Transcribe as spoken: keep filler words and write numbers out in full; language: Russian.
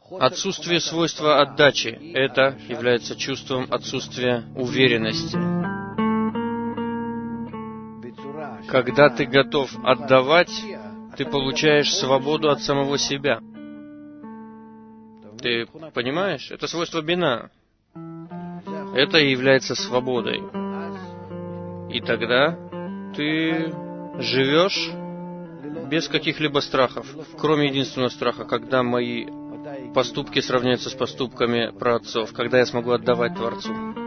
Отсутствие свойства отдачи – это является чувством отсутствия уверенности. Когда ты готов отдавать, ты получаешь свободу от самого себя. Ты понимаешь? Это свойство бина. Это и является свободой. И тогда ты живешь без каких-либо страхов, кроме единственного страха, когда мои поступки сравняются с поступками праотцов, когда я смогу отдавать Творцу.